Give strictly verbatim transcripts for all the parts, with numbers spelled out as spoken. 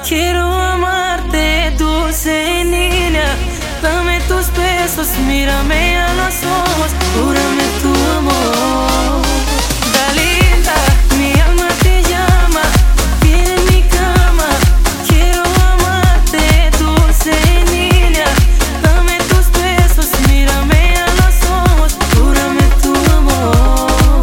quiero amarte, dulce niña. Dame tus besos, mírame a los ojos, júrame tu amor. Dalila, mi alma te llama, viene en mi cama. Quiero amarte, dulce niña. Dame tus besos, mírame a los ojos, júrame tu amor.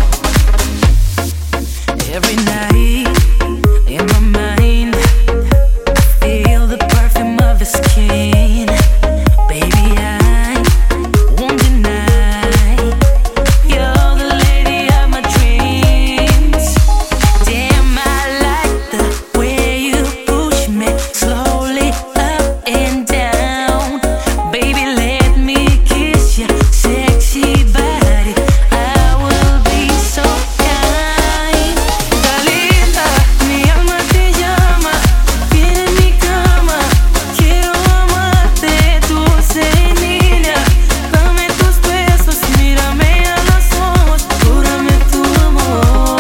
Every night in my mind, feel the perfume of his skin. Baby, I won't deny, you're the lady of my dreams. Damn, I like the way you push me slowly up and down. Baby, let me kiss your sexy body, I will be so kind. Dalila, mi alma te llama, viene en mi cama. Quiero amarte, dulce niña. Dame tus besos, mírame a los ojos, júrame tu amor.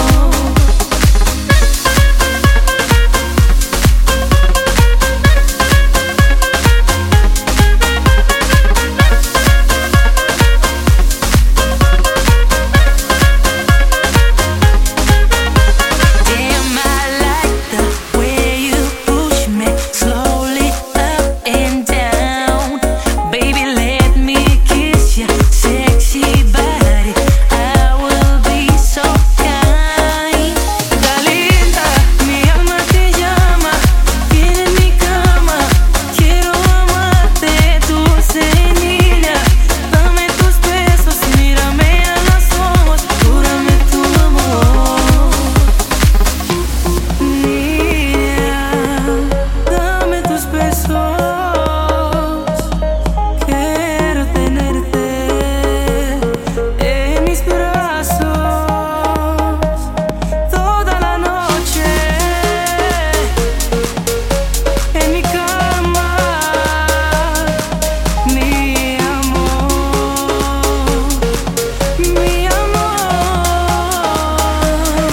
Damn, I like the way you push me slowly up and down. Baby, let me kiss your sexy body, I will be so kind. Dalila, mi alma te llama, viene en mi cama. Quiero amarte, dulce niña. Dame tus besos, mírame a los ojos, júrame tu amor. Niña, dame tus besos, quiero tenerte en mis brazos toda la noche, en mi cama, mi amor, mi amor.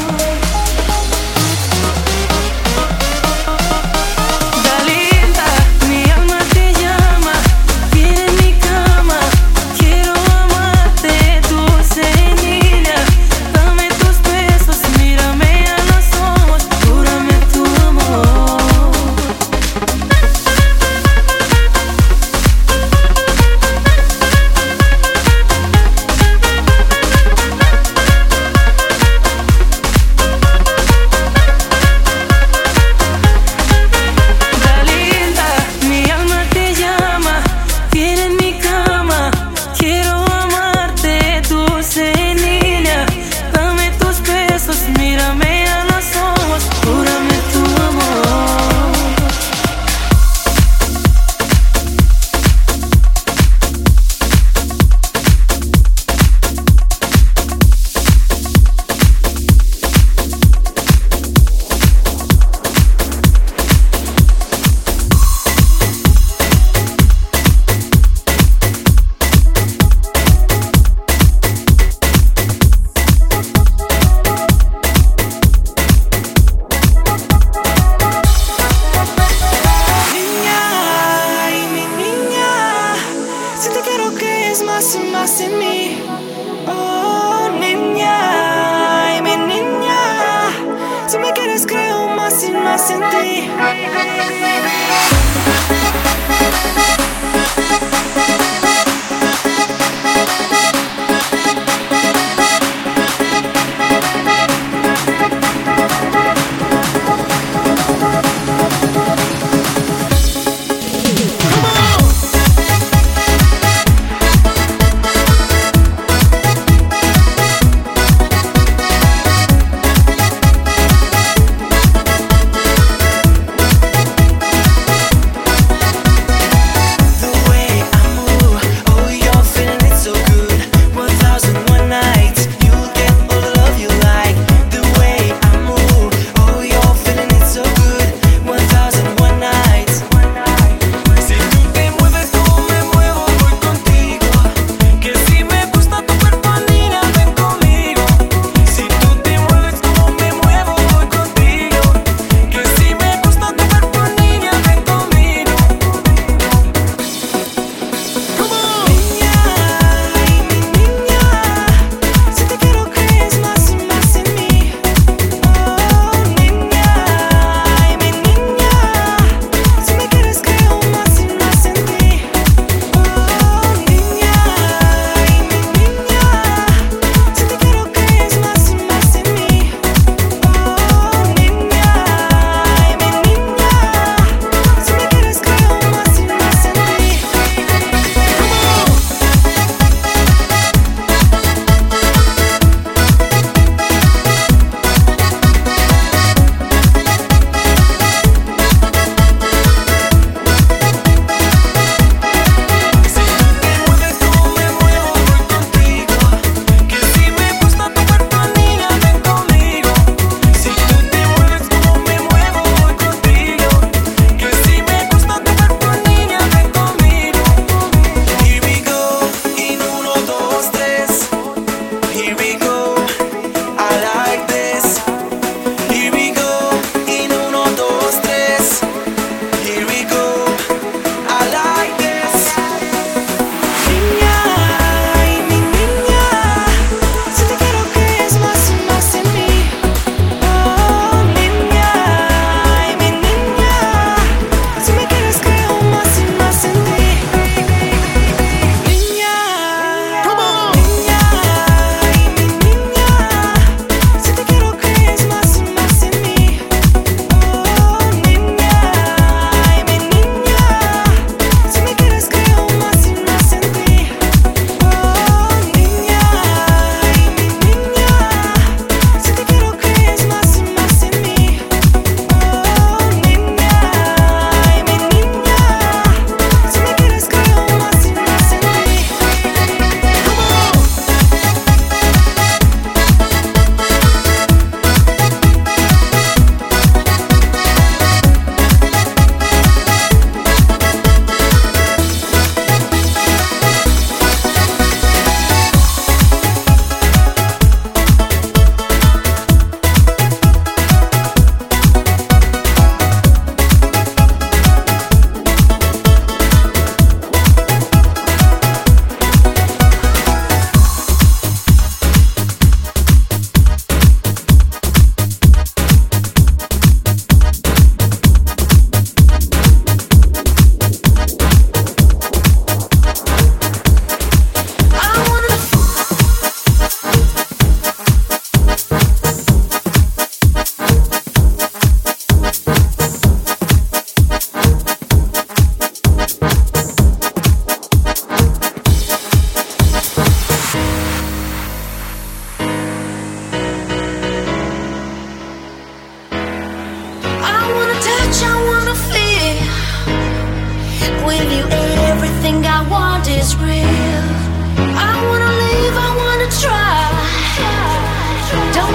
Dalila, mi alma te llama, viene en mi cama. Quiero amarte, dulce niña. Dame tus besos, mírame a los ojos, júrame tu amor. Dalila, mi alma te llama, viene en mi cama. Quiero amarte, dulce niña. Dame tus besos, mírame a los ojos, júrame tu amor. Niña, ay, mi niña, si te quiero que es más y más en mí. Oh, niña, ay, mi niña, si me quieres creo más y más en ti. The way I move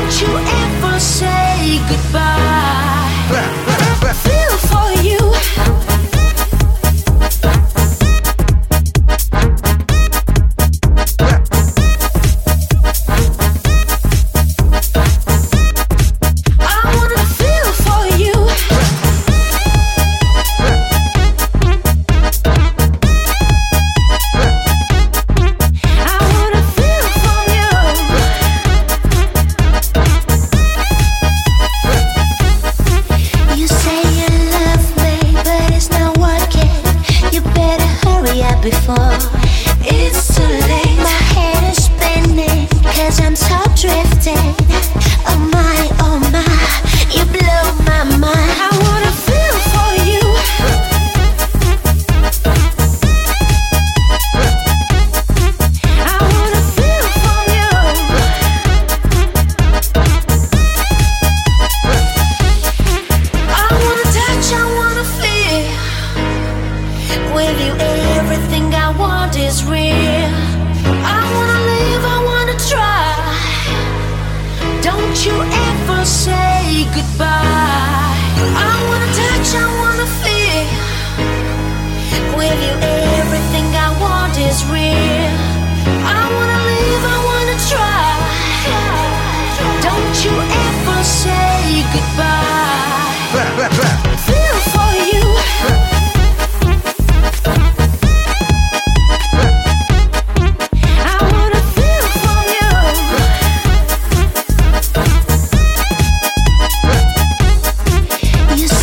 Don't you ever say goodbye. Feel for you. Before it's too late, my head is spinning, cause I'm top drifting. Oh my, oh my, you blow my mind. I wanna feel for you. I wanna feel for you. I wanna touch, I wanna feel with you. Everything I want is real. I wanna live, I wanna try. Don't you ever say goodbye. I wanna touch, I wanna feel with you. Everything I want is real. I wanna live, I wanna try. Don't you ever say goodbye. Feel for you. You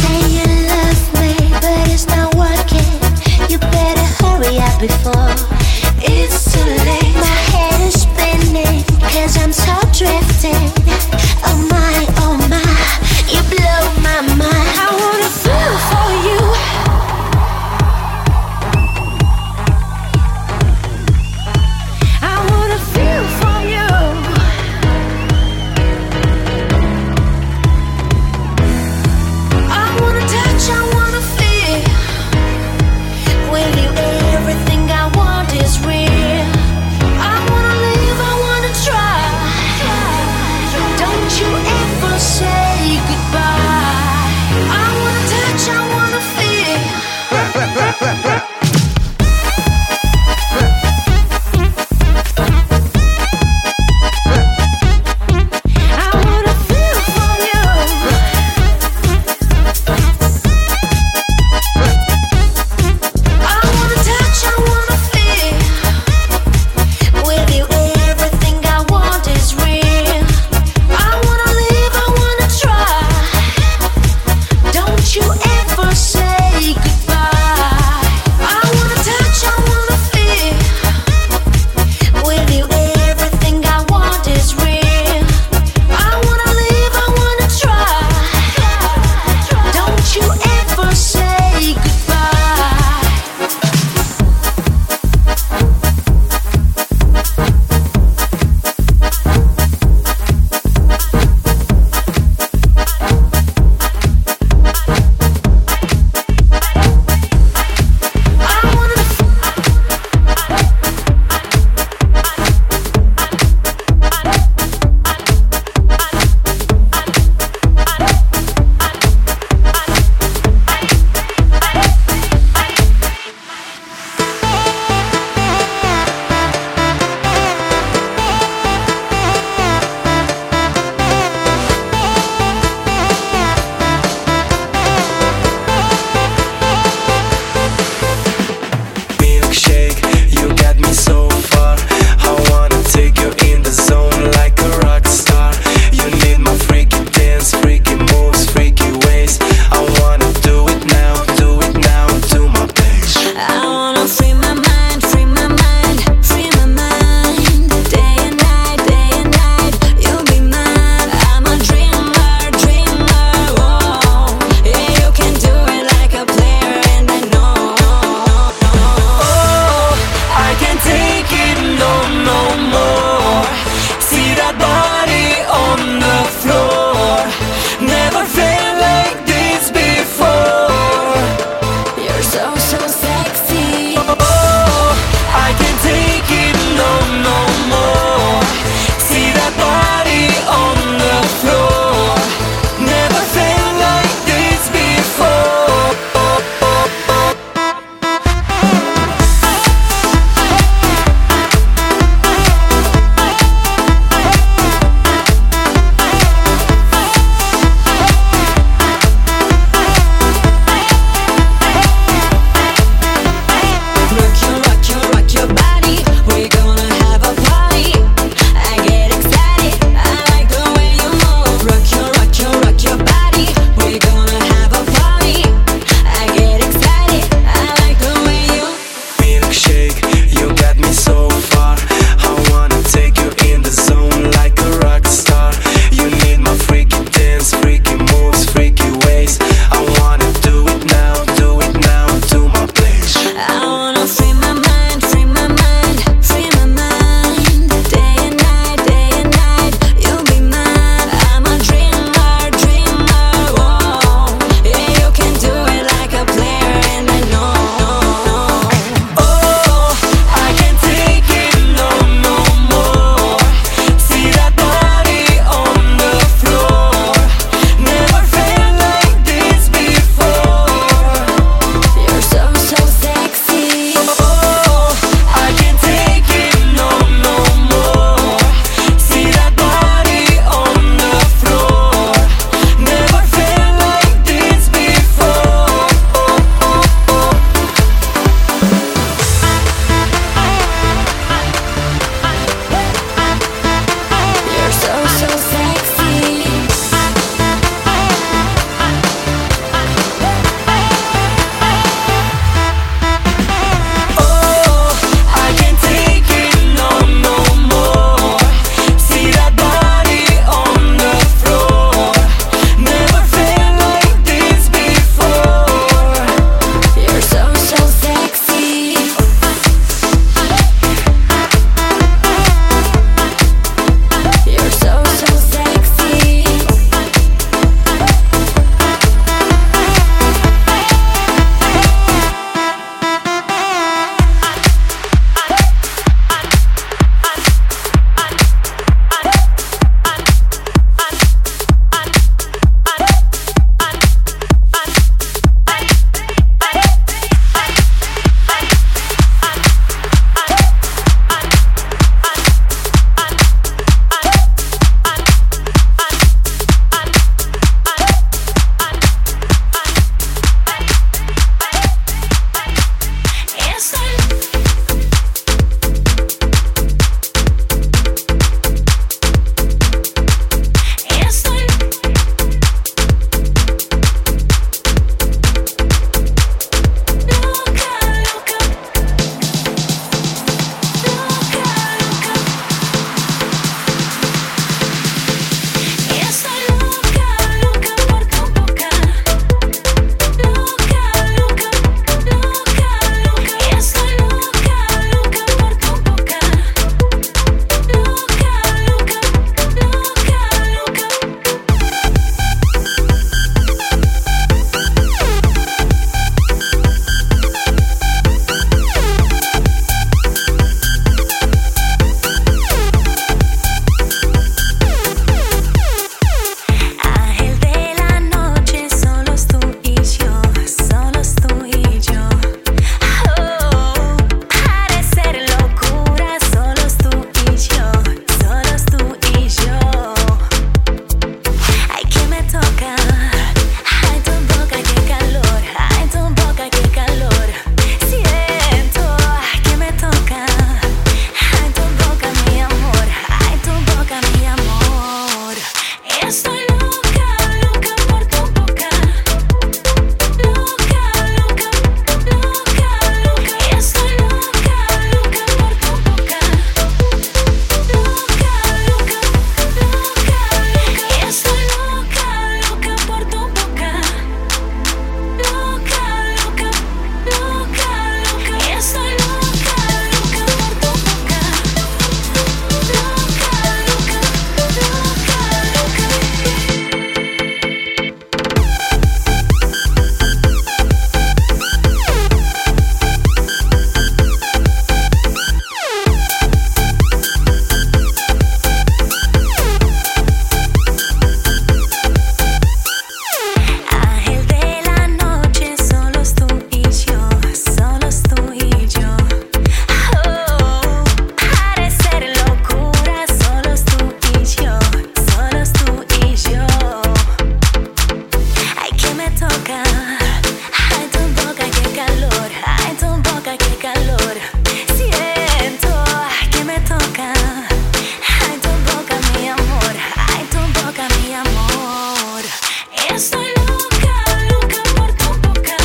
Estoy loca, loca por tu boca.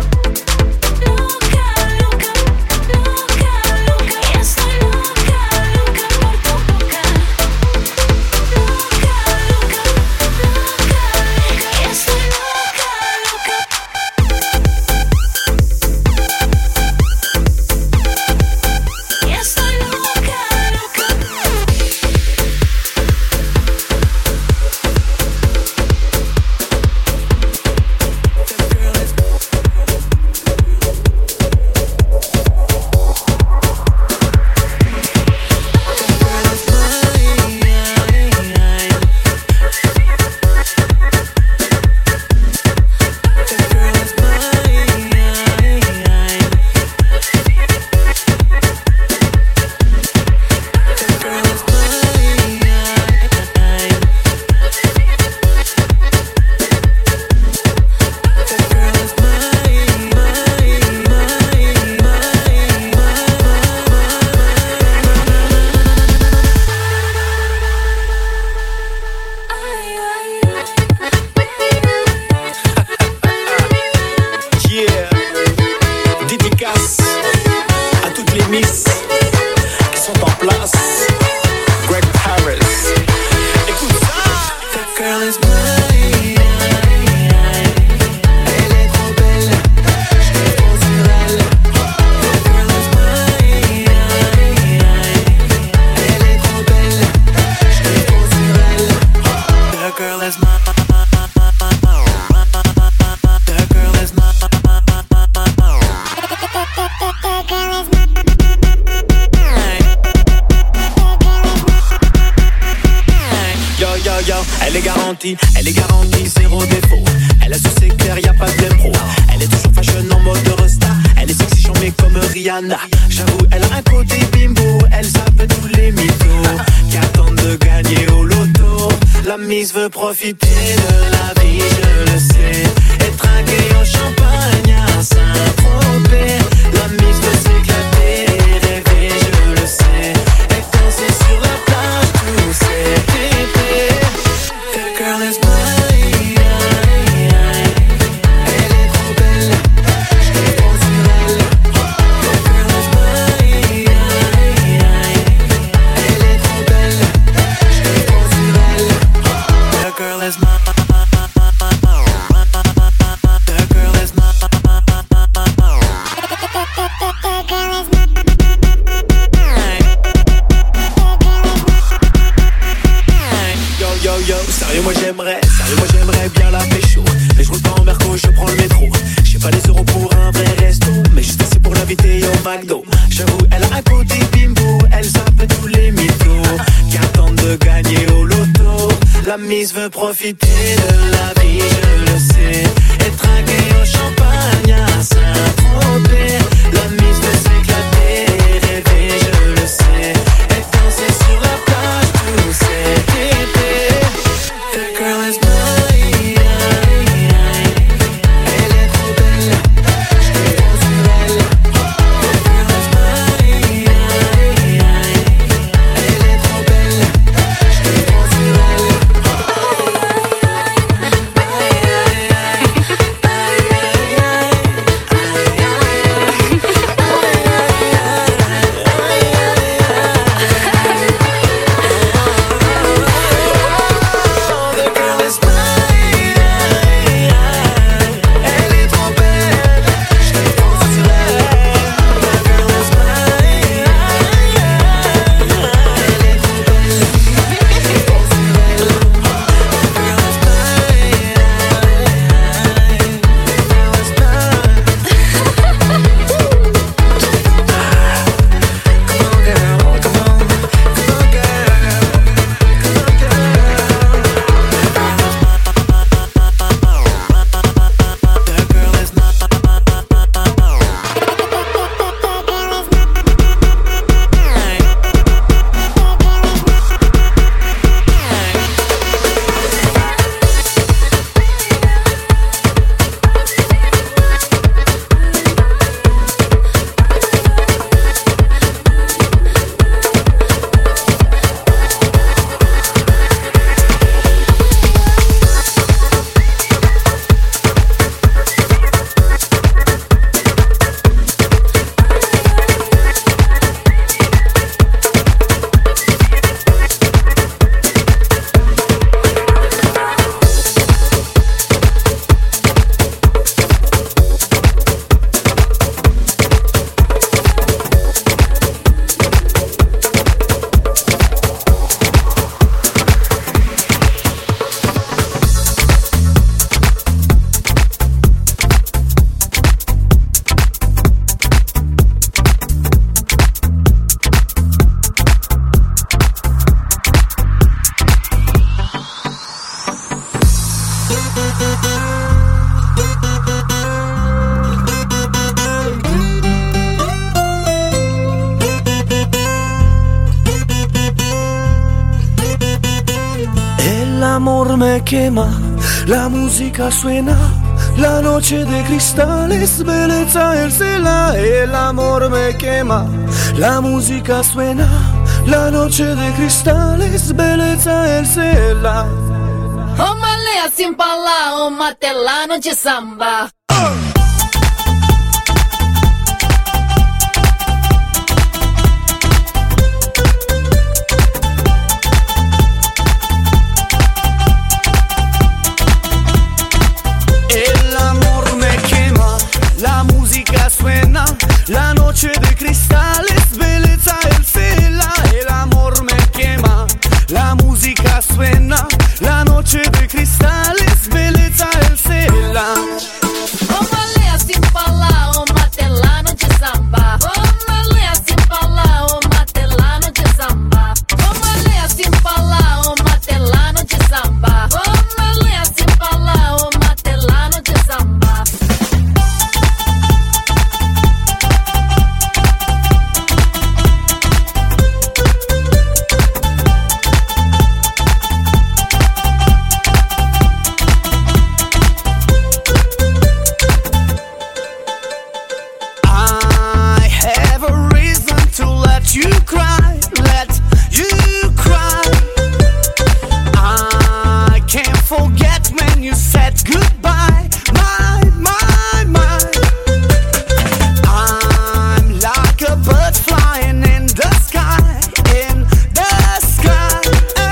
Loca, loca, loca, loca. Estoy loca, loca por tu boca. Loca, loca, loca, loca. Estoy loca, loca. Estoy loca, loca. Yeah, dédicace à toutes les miss qui sont en place. Greg Harris, écoute ça. That girl is mine. Elle est trop belle, je te prends sur elle. That girl is mine. Elle est trop belle, je te prends sur elle. That girl is mine. Elle est garantie, elle est garantie, zéro défaut. Elle a su c'est clair, y'a pas de pro. Elle est toujours fashion en mode Rasta. Elle est sexy chambée comme Rihanna. J'avoue, elle a un côté bimbo. Elle zappe tous les mythos qui attendent de gagner au loto. La mise veut profiter de la vie, je le sais. Et trinquer au champagne à Saint-Tropez. La mise veut s'éclater et rêver, je le sais. Et danser sur la plage tous cet été. That girl is mine. Elle est trop belle, je te prends sur elle. That girl is mine. Elle est trop belle, je te prends sur elle. That girl is mine. That girl is mine. That girl is mine. Yo yo yo, sérieux moi j'aimerais, sérieux moi j'aimerais bien la pécho. Mais je roule pas en Merco, je prends le métro. J'ai pas les euros pour un vrai resto, mais juste assez pour l'inviter au McDo. J'avoue, elle a un côté bimbo, elle zappe tous les mythos qui attendent de gagner au loto. La mise veut profiter de la vie, je le sais. Et trinquer au champagne à Saint-Tropez. La mise veut s'éclater et rêver, je le sais. Et danser sur la plage tout cet été. That girl is mine. Elle est trop belle, je te prends sur elle. That girl is mine. Elle est trop belle, je te prends sur elle. El amor me quema, la música suena, la noche de cristales, belleza el cela. El amor me quema, la música suena, la noche de cristales, belleza el cela. Ô malé assim pra lá, ô matelano de samba. El amor me quema, la música suena, la noche de cristales, belleza el cela. El amor me quema, la música suena, la noche de cristales, belleza el cela. Ô malé assim pra lá, ô matelano de samba. Ô malé assim pra lá, ô matelano de samba. Ô malé assim pra lá, ô matelano de samba. Ô malé assim pra lá, ô matelano de samba. I have a reason to let you cry, let you cry. I can't forget when you said goodbye, my, my, my. I'm like a bird flying in the sky, in the sky.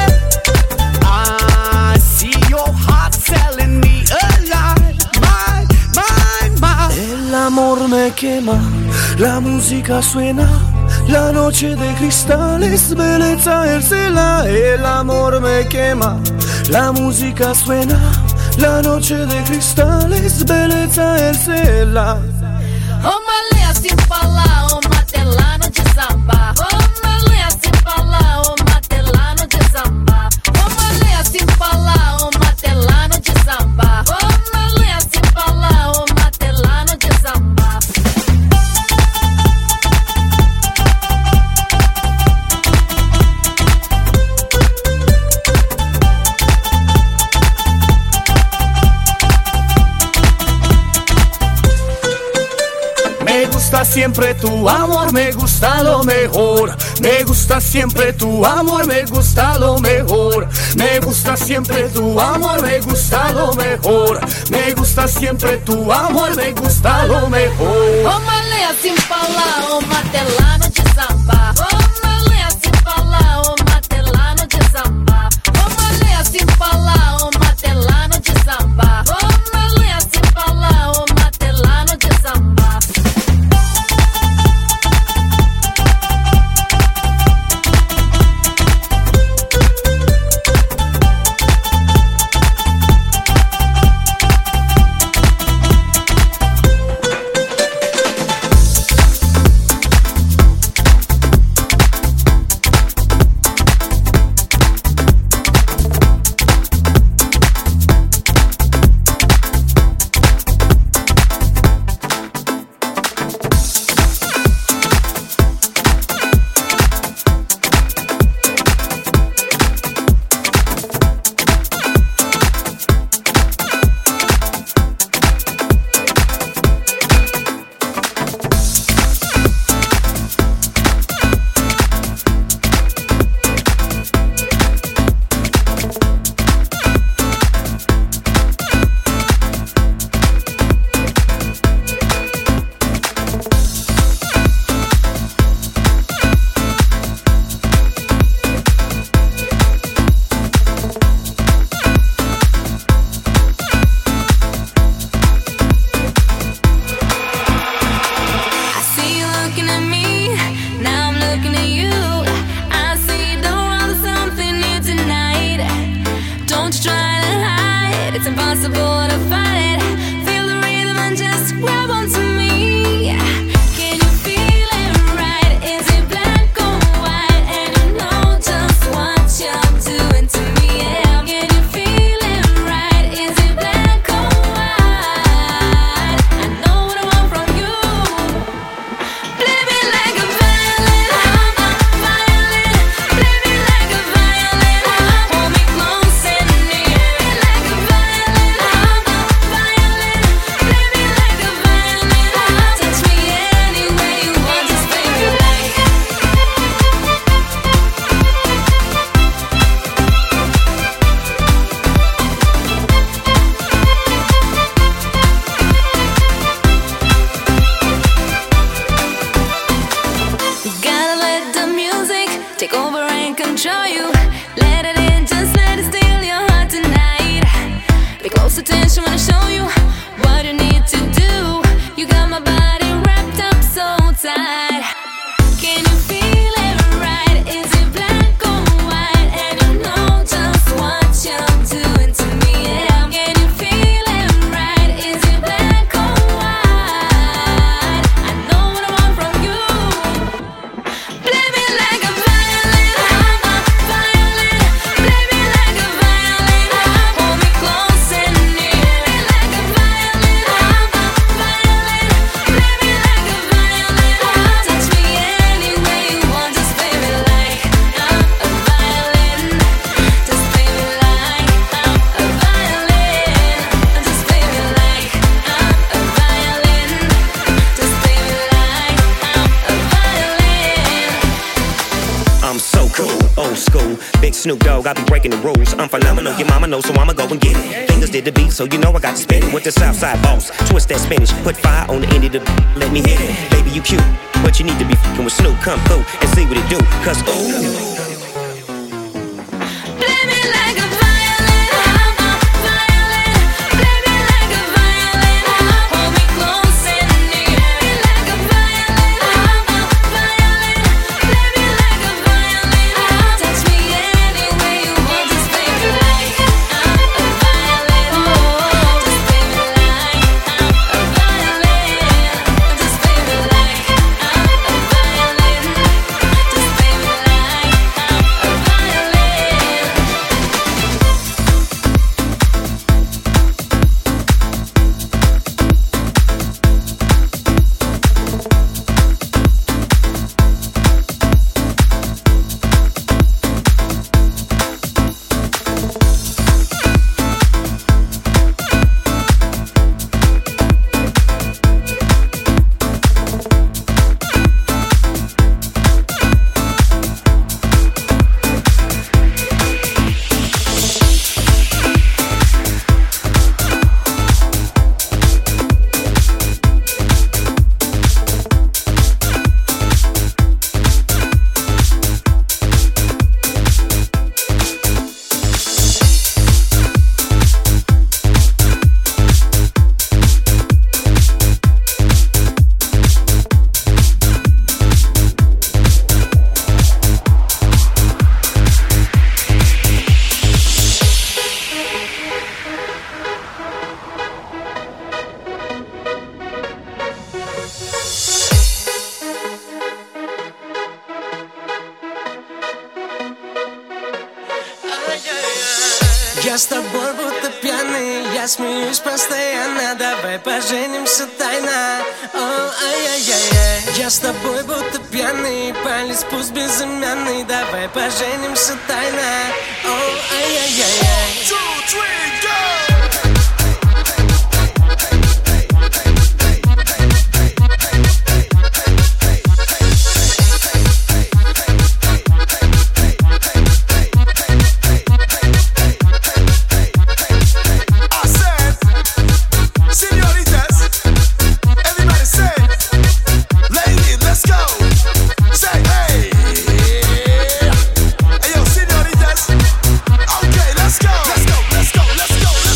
I see your heart telling me a lie, my, my, my. El amor me quema, la música suena, la noche de cristales, belleza el cela. El amor me quema, la música suena, la noche de cristales, belleza el cela. Ô malé assim pra lá, ô matelano de samba. Ô malé assim pra lá, ô matelano de samba. Ô malé assim pra lá, ô matelano de samba. Ô malé assim pra lá, ô matelano de samba. Me gusta siempre tu amor, me gusta lo mejor. Me gusta siempre tu amor, me gusta lo mejor. Me gusta siempre tu amor, me gusta lo mejor. Me gusta siempre tu amor, me gusta lo mejor. Ô malé assim pra lá, ô matelano de samba. Ô malé assim pra lá, ô matelano de samba. Ô malé assim pra lá, ô matelano de samba. Ô malé assim pra lá, ô matelano de samba. Black cool. Big Snoop Dogg, I be breaking the rules. I'm phenomenal, your mama knows, so I'ma go and get it. Fingers did the beat, so you know I got to spin it. With the Southside boss, twist that spinach. Put fire on the end of the let me hit it. Baby, you cute, but you need to be fucking with Snoop. Come through and see what it do, cause ooh. Я с тобой будто пьяный, я смеюсь постоянно. Давай поженимся тайно. О, ай-яй-яй-яй. Я с тобой будто пьяный, палец пусть безымянный. Давай поженимся тайно. О, ай-яй-яй-яй. Two, three, go! Let's go, let's go, let's go.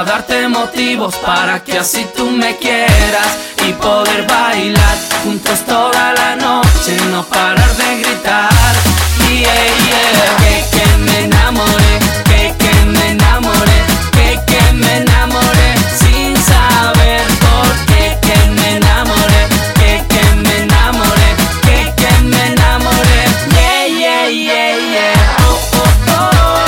a darte motivos para que así tú me quieras y poder bailar juntos toda la noche, no parar de gritar. Yeah, yeah. Que, que me enamoré, que, que me enamoré, que, que me enamoré sin saber por qué. Que me enamoré, que, que me enamoré, que, que me enamoré. Yeah, yeah, yeah, yeah. Oh, oh, oh.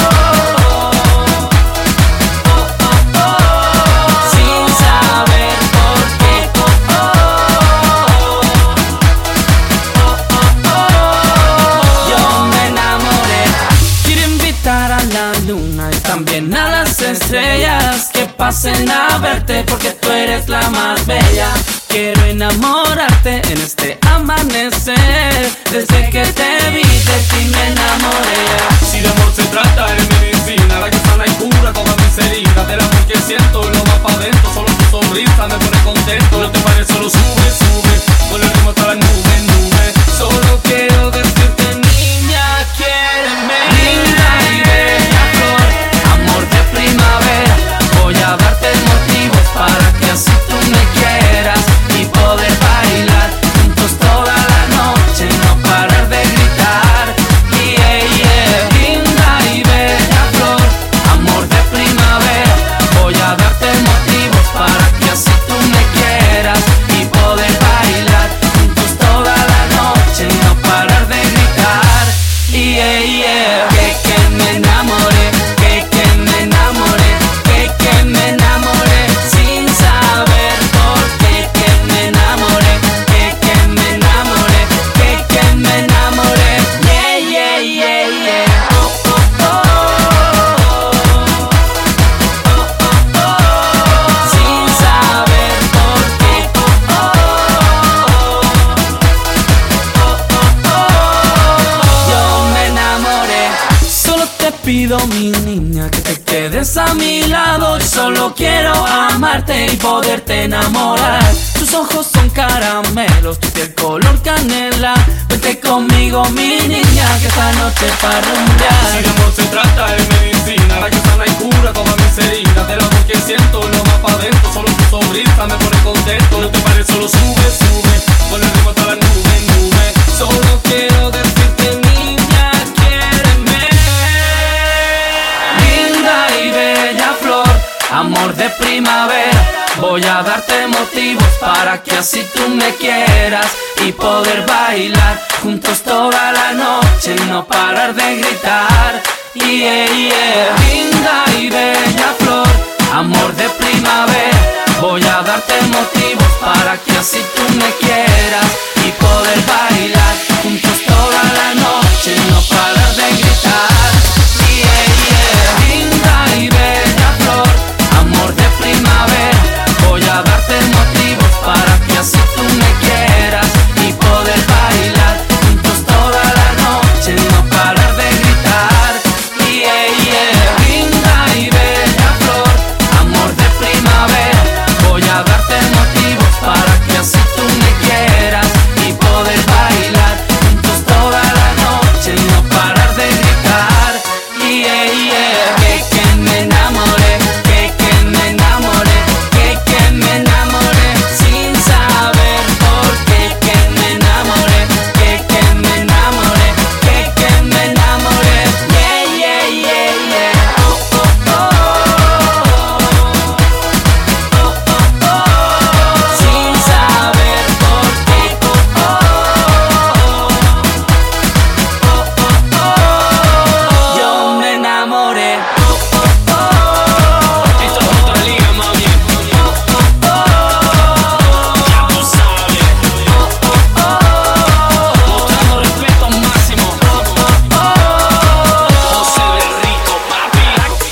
También a las estrellas que pasen a verte porque tú eres la más bella. Quiero enamorarte en este amanecer. Desde que te vi de ti me enamoré. Si de amor se trata es medicina, la que sana y cura todas mis heridas. Del amor que siento lo va pa' dentro, solo tu sonrisa me pone contento. No te pares, solo sube, sube, con el ritmo hasta la nube, nube. Solo quiero decirte niña, quiéreme. Linda y bella flor, amor de primavera. Voy a darte motivos para que así tú me quieras y poder bailar juntos toda la noche, no parar de gritar. Yeah, yeah. Linda y bella flor, amor de primavera. Voy a darte motivos para que así tú me quieras y poder bailar juntos toda la noche, no parar de gritar. Yeah, yeah. Que, que me enamoré, que, que me enamoré, que, que me enamoré sin saber por qué. Que me enamoré, que, que me enamoré, que, que me enamoré. Yeah, yeah, yeah, yeah. Oh, oh, oh. Oh, oh, oh. Sin saber por qué. Oh, oh, oh. Oh, oh, oh. Yo me enamoré. Solo te pido, mi niña, que te quedes a mi lado. Yo solo quiero amarte y poderte enamorar. Tus ojos son caramelos, tu piel color canela. Vente conmigo, mi niña, que esta noche para rumbear. Si de amor se trata es medicina, la que sana y cura todas mis heridas. Del amor que siento lo va pa' dentro, solo tu sonrisa me pone contento. No te pares, solo sube, sube, con el ritmo hasta la nube, nube. Solo quiero decirte niña, quiéreme. Linda y bella flor, amor de primavera. Voy a darte motivos para que así tú me quieras y poder bailar juntos toda la noche, no parar de gritar. Yeah, yeah. Linda y bella flor, amor de primavera. Voy a darte motivos para que así tú me quieras y poder bailar juntos toda la noche, no parar de gritar. Yeah, yeah. Linda y bella flor, amor de primavera. Voy a darte motivos para que así tú me quieras y poder bailar juntos toda la noche, no parar de gritar. Yeah, yeah. Linda y bella flor, amor de primavera. Voy a darte motivos para que así tú me quieras y poder bailar juntos toda la noche, no parar de gritar. Yeah, yeah. Que, que me enamoré, que, que me enamoré, que, que me enamoré sin saber por qué. Que me enamoré, que, que me enamoré, que, que me enamoré. Yeah, yeah, yeah, yeah. Oh, oh, oh. Oh, oh, oh. Sin saber por qué. Oh, oh, oh. Oh, oh, oh. Yo me enamoré. Oh, oh, oh. Esto es otra liga, mami. Ya tú sabes. Mostrando respeto máximo. José Berrico, papi.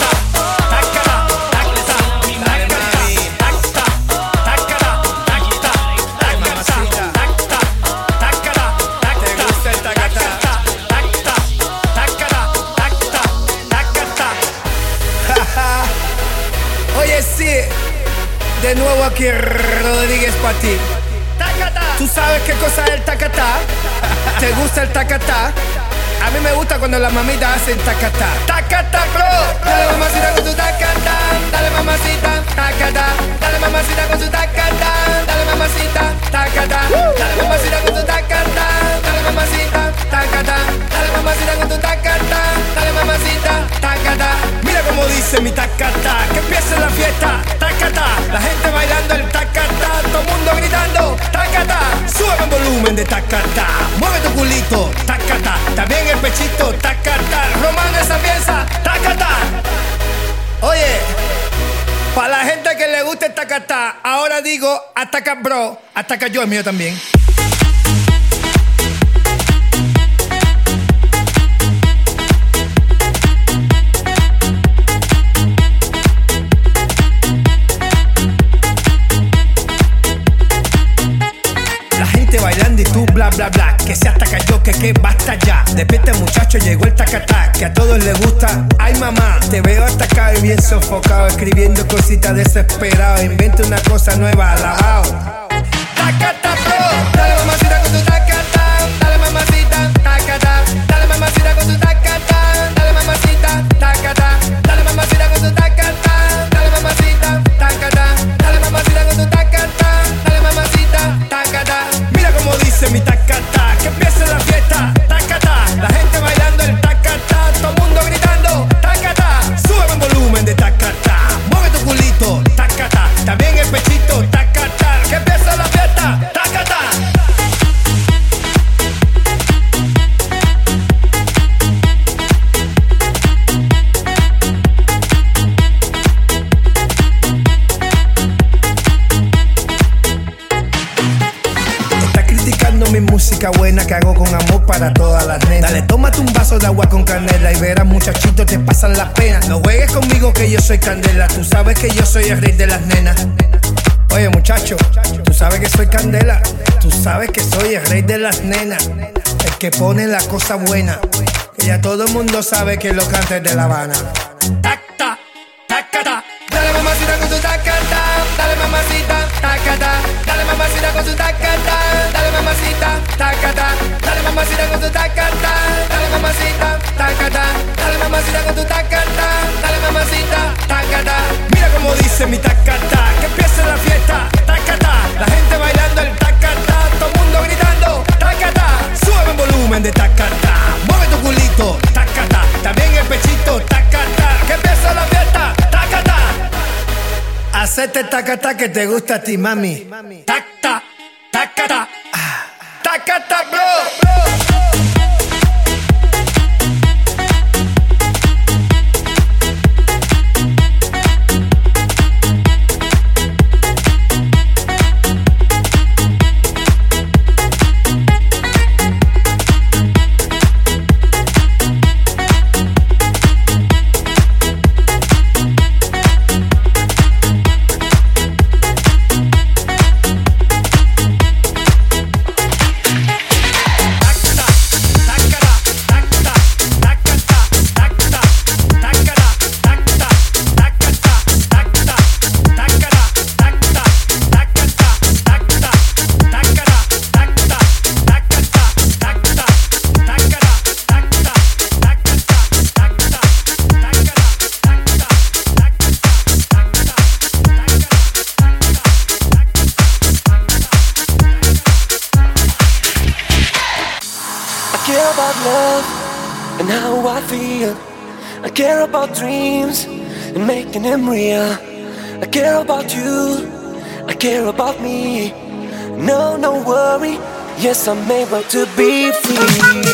Oye, sí, de nuevo aquí Rodríguez para ti. ¿Tú sabes qué cosa es el tacatá? ¿Te gusta el tacatá? A mí me gusta cuando las mamitas hacen tacata. Tacata, bro. Dale mamacita con tu tacata. Dale mamacita, tacata. Dale mamacita con tu tacata. Dale mamacita, tacata. Dale mamacita con tu tacata. Dale mamacita, tacata. Dale mamacita con tu tacata. Dale mamacita, tacata. Mira cómo dice mi tacata. Que empiece la fiesta, tacata. La gente bailando el tacata. Todo el mundo gritando, tacata. Sube el volumen de tacata. Mueve tu culito, tacata. También el pechito, tacata. Román esa pieza, tacata. Oye, para la gente que le guste el tacata, ahora digo, ataca bro, ataca yo, el mío también. Bailando y tú bla bla bla, que se ataca yo, que que basta ya. Despierta muchacho, llegó el tacatá, que a todos les gusta. Ay mamá, te veo atacado y bien sofocado, escribiendo cositas desesperado. Inventa una cosa nueva, alabao. Tacata bro, dale mamacita con tu tacata. Dale mamacita, tacata. Dale mamacita con tu tacata. Dale mamacita, tacata. Dale mamacita con tu tacata. Dale mamacita, tacata. Dale mamacita con tu tacata. Dale mamacita, tacata. Como dice mi tacata, que empiece la fiesta, tacata. La gente bailando el tacata, todo el mundo gritando, tacata. Sube el volumen de tacata, mueve tu culito, tacata. También el pechito, tacata. Que empiece la fiesta, tacata. Mi música buena que hago con amor para todas las nenas. Dale, tómate un vaso de agua con canela y verás muchachitos te pasan las penas. No juegues conmigo que yo soy candela. Tú sabes que yo soy el rey de las nenas. Oye muchacho, tú sabes que soy candela. Tú sabes que soy el rey de las nenas. El que pone la cosa buena. Que ya todo el mundo sabe que lo canta es de La Habana. Tacta, tacata. Dale mamacita con tu tacata. Dale mamacita, tacata. Dale mamacita con tu tacata. Dale mamacita, tacata. Dale mamacita con tu tacata. Dale mamacita, tacata. Dale mamacita con tu tacata. Dale mamacita, tacata. Mira cómo dice mi tacata. Que empiece la fiesta, tacata. La gente bailando el tacata. Todo el mundo gritando, tacata. Sube el volumen de tacata. Mueve tu culito, tacata. También el pechito, tacata. Que empiece la fiesta, tacata. Hacete tacata que te gusta a ti, mami. Tacta, tacata. Tacata, bro. I care about dreams and making them real. I care about you, I care about me. No, no worry, yes, I'm able to be free.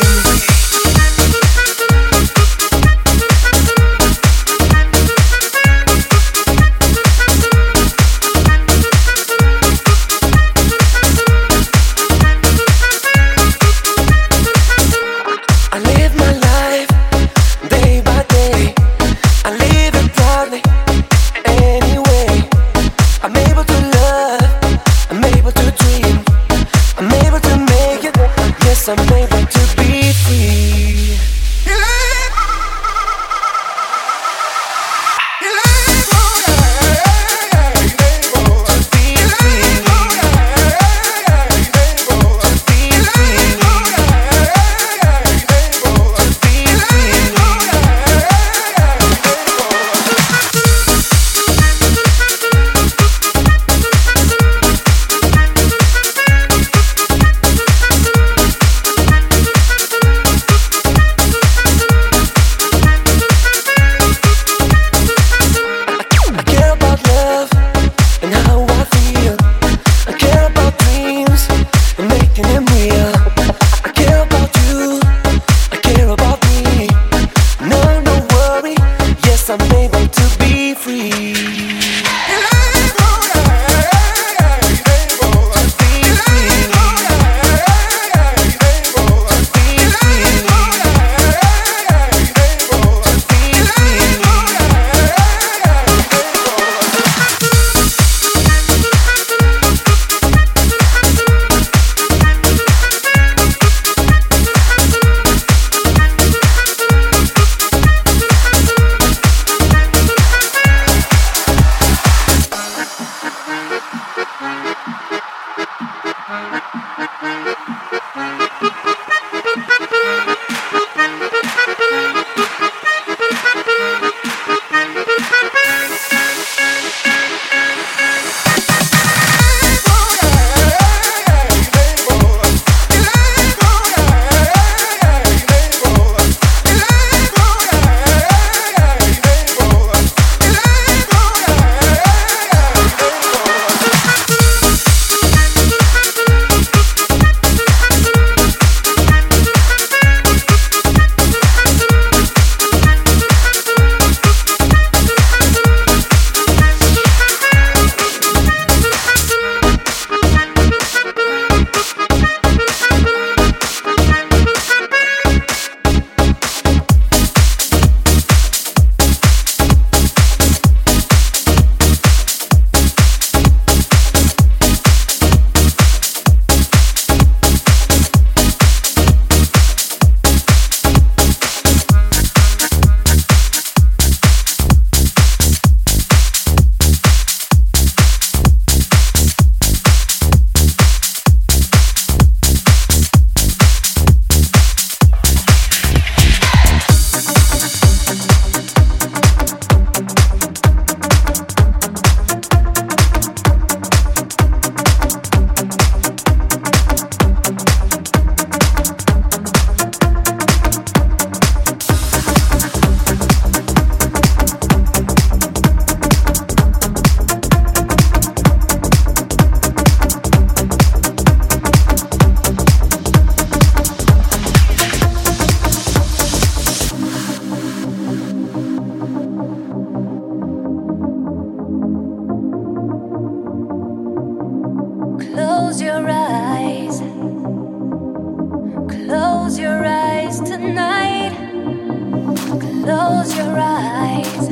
Close your eyes.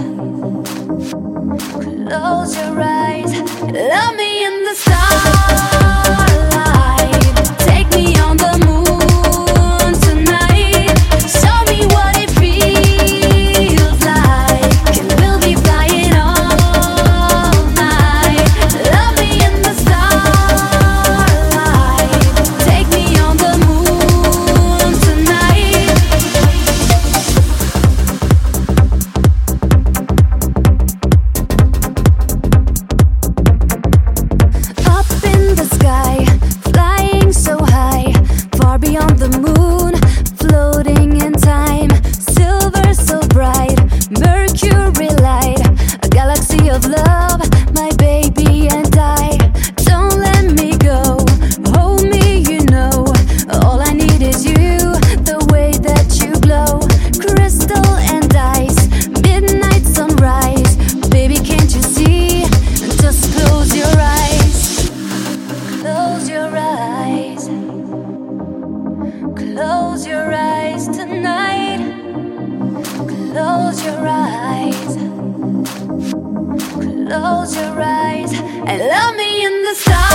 Close your eyes. Love me in the starlight. Take me on the moon tonight. Show me what it feels like. And we'll be flying all night. Love me in the starlight. Take me on the moon tonight. Up in the sky, flying so high, far beyond the moon, floating in time. Silver so bright, mercury light, a galaxy of love, my baby and I. Don't let me go, hold me, you know. All I need is you, the way that you glow. Crystal and ice, midnight sunrise. Baby, can't you see? Just close your eyes. Close your eyes. Close your eyes tonight. Close your eyes. Close your eyes and love me in the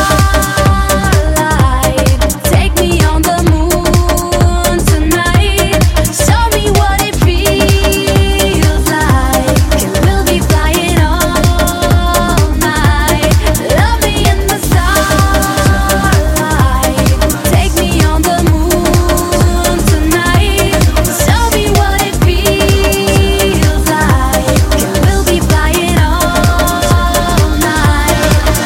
starlight. Take me on the moon tonight. Show me what it feels like. And we'll be flying all night. Love me in the starlight. Take me on the moon tonight. Show me what it feels like. And we'll be flying all night.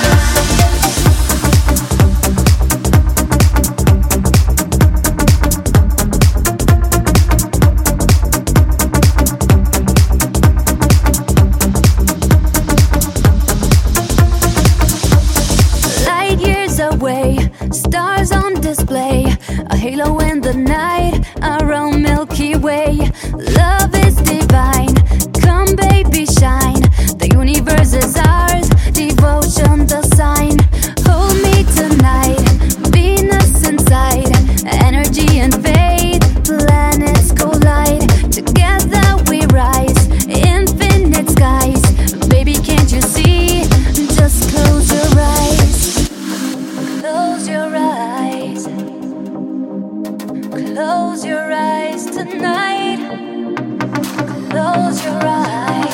Light years away, stars on display, a halo in the night, our own Milky Way. Love is divine, come baby shine. The universe is ours, devotion the sign. Hold me tonight, Venus inside, energy and faith, planets collide. Together we rise, infinite skies. Baby, can't you see? Just close your eyes. Close your eyes. Close your eyes tonight. Close your eyes.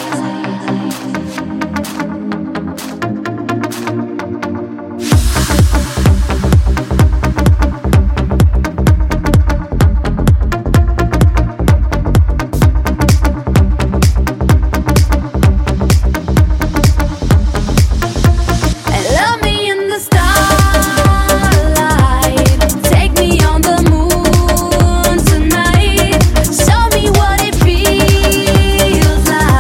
And love me in the starlight. Take me on the moon tonight. Show me what it feels like.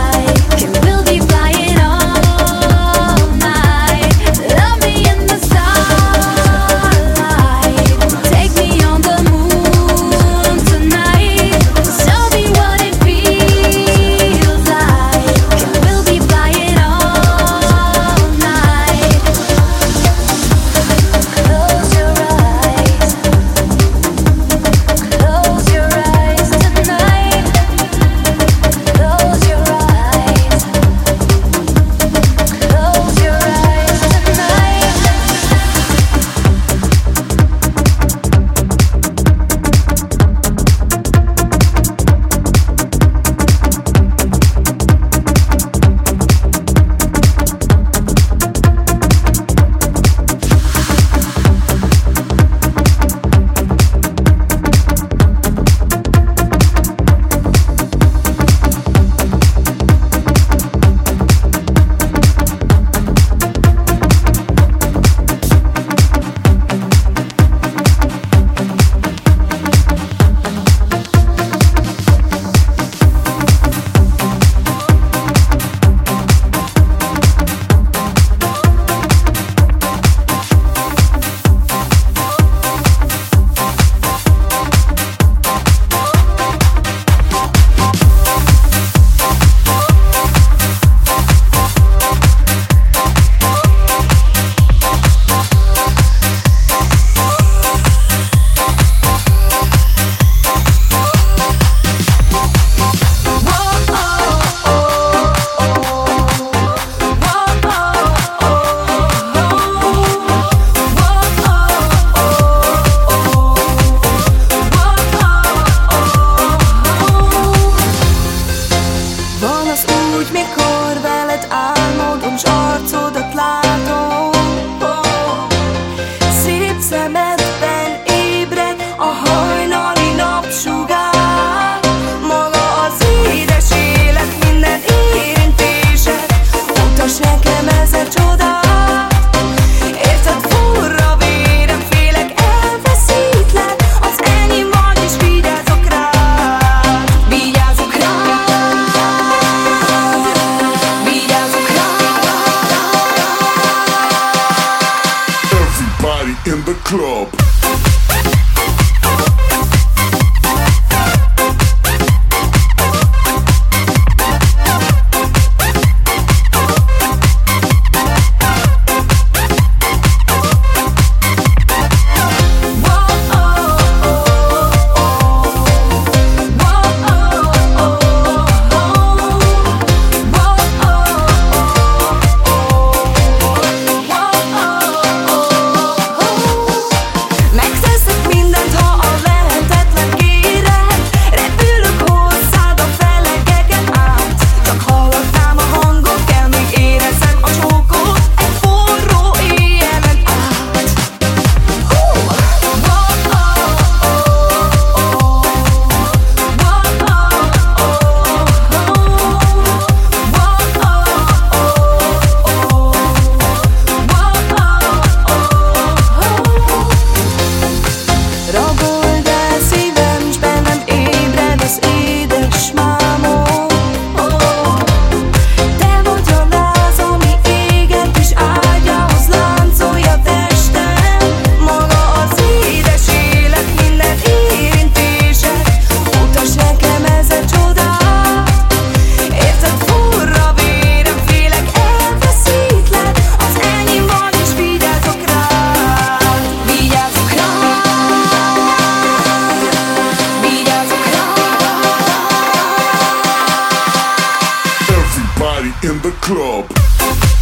in the club.